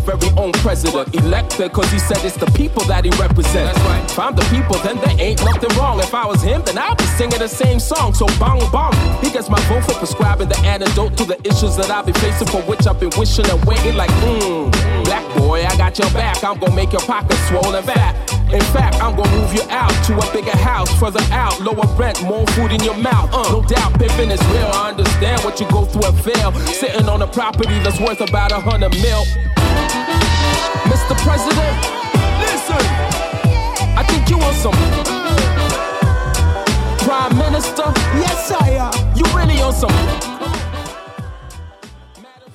very own president. Elected cause he said it's the people that he represents. That's right. If I'm the people, then there ain't nothing wrong. If I was him, then I'd be singing the same song. So bang bang, he gets my vote for prescribing the antidote to the issues that I've been facing, for which I've been wishing and waiting like, black boy, I got your back. I'm gonna make your pockets swollen fat. In fact, I'm gonna move you out to a bigger house, further out, lower rent, more food in your mouth. No doubt, pimping is real. I understand what you go through and fail. Sitting on a property that's worth about 100 mil. Mr. President,